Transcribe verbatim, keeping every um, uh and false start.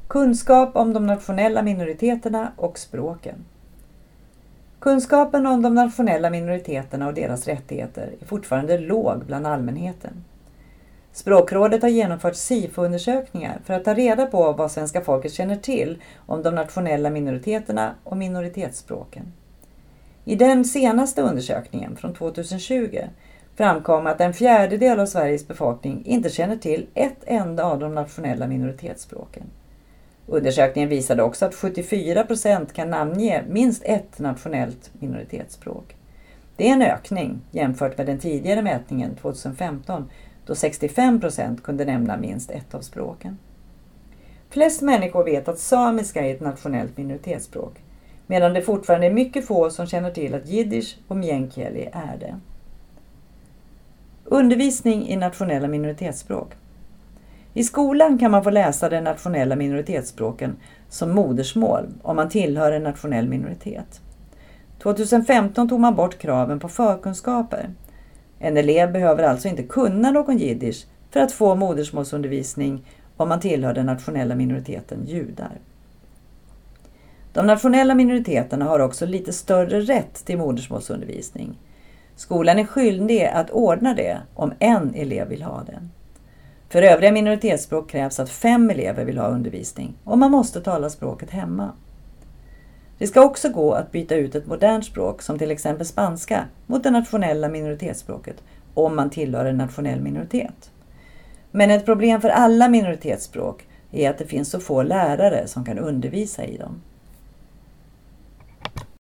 Kunskap om de nationella minoriteterna och språken. Kunskapen om de nationella minoriteterna och deras rättigheter är fortfarande låg bland allmänheten. Språkrådet har genomfört SIFO-undersökningar för att ta reda på vad svenska folket känner till om de nationella minoriteterna och minoritetsspråken. I den senaste undersökningen från tjugohundratjugo framkom att en fjärdedel av Sveriges befolkning inte känner till ett enda av de nationella minoritetsspråken. Undersökningen visade också att sjuttiofyra procent kan namnge minst ett nationellt minoritetsspråk. Det är en ökning jämfört med den tidigare mätningen tjugohundrafemton då sextiofem procent kunde nämna minst ett av språken. Flest människor vet att samiska är ett nationellt minoritetsspråk, medan det fortfarande är mycket få som känner till att jiddisch och meänkieli är det. Undervisning i nationella minoritetsspråk. I skolan kan man få läsa de nationella minoritetsspråken som modersmål om man tillhör en nationell minoritet. tjugohundrafemton tog man bort kraven på förkunskaper. En elev behöver alltså inte kunna någon jiddisch för att få modersmålsundervisning om man tillhör den nationella minoriteten judar. De nationella minoriteterna har också lite större rätt till modersmålsundervisning. Skolan är skyldig att ordna det om en elev vill ha det. För övriga minoritetsspråk krävs att fem elever vill ha undervisning och man måste tala språket hemma. Det ska också gå att byta ut ett modernt språk som till exempel spanska mot det nationella minoritetsspråket om man tillhör en nationell minoritet. Men ett problem för alla minoritetsspråk är att det finns så få lärare som kan undervisa i dem.